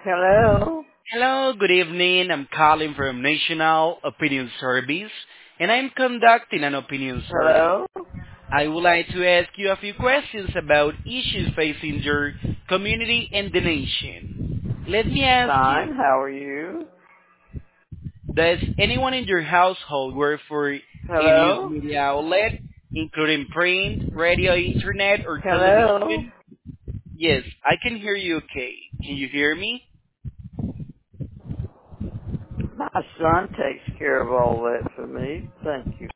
Hello? Hello, good evening. I'm calling from National Opinion Service, and I'm conducting an opinion survey. Hello? I would like to ask you a few questions about issues facing your community and the nation. Let me ask you, Fine, how are you? does anyone in your household work for a news Hello? media outlet, including print, radio, internet, or Hello? television? Yes, I can hear you okay. Can you hear me? My son takes care of all that for me. Thank you.